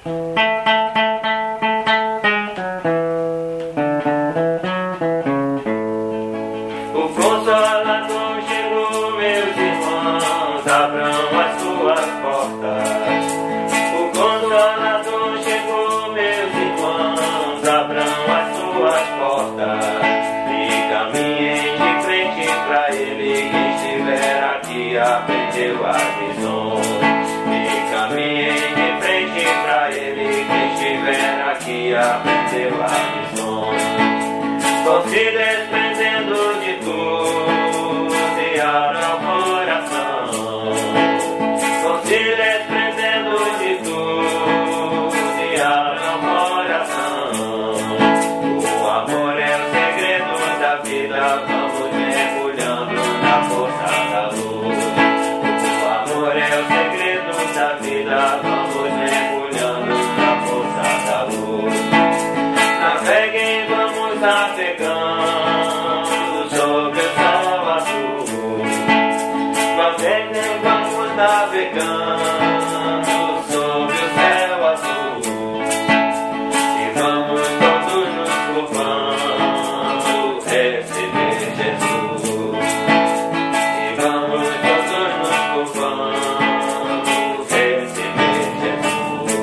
O Consolador chegou, meus irmãos, abram as suas portas. O Consolador chegou, meus irmãos, abram as suas portas. E caminhem de frente pra Ele, quem estiver aqui aprendeu as lições. E caminhem de frente pra Ele, quem estiver aqui aprendeu as lições. Vão se desprendendo de tudo e abra o coração. Vão se desprendendo de tudo e abra o coração. O amor é o segredo da vida, vamos mergulhando na força da luz. O amor é o segredo da vida, vamos mergulhando na força da luz. Naveguem, vamos navegando sobre o céu azul. Naveguem, vamos navegando sobre o céu azul. E vamos todos nos curvando, receber Jesus. E vamos todos nos curvando, receber Jesus.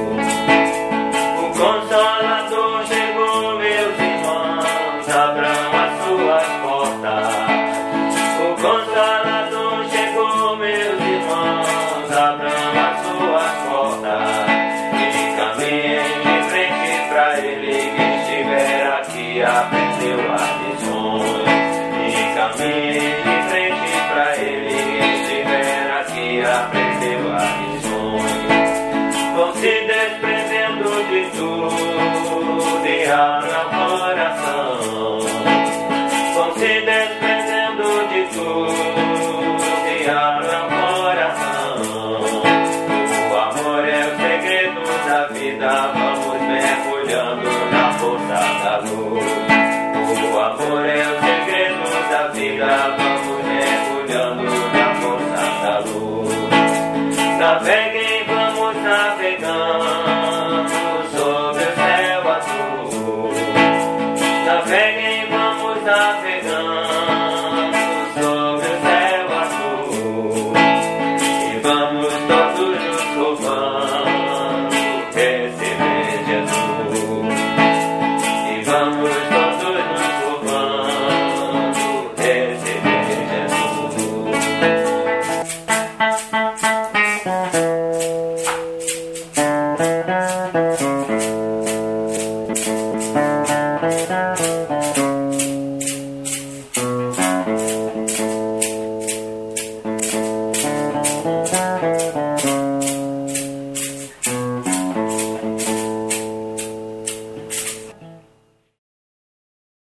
O Consolador chegou, meus irmãos, abram as suas portas. O Consolador chegou, meus irmãos, abram as suas portas. E caminhem de frente pra Ele, quem estiver aqui aprendeu as lições. E caminhem de frente pra Ele, quem estiver aqui aprendeu as lições. Vão se desprendendo de tudo e abra o coração. Vão se desprendendo de tudo e abra o coração. O amor é o segredo da vida, vamos mergulhando na força da luz. O amor é o segredo da vida, vamos mergulhando na força da luz. Naveguem, vamos navegando sobre o céu azul. Naveguem, vamos navegando sobre o céu azul. E vamos todos nos curvando, receber Jesus. E vamos todos nos curvando, receber Jesus.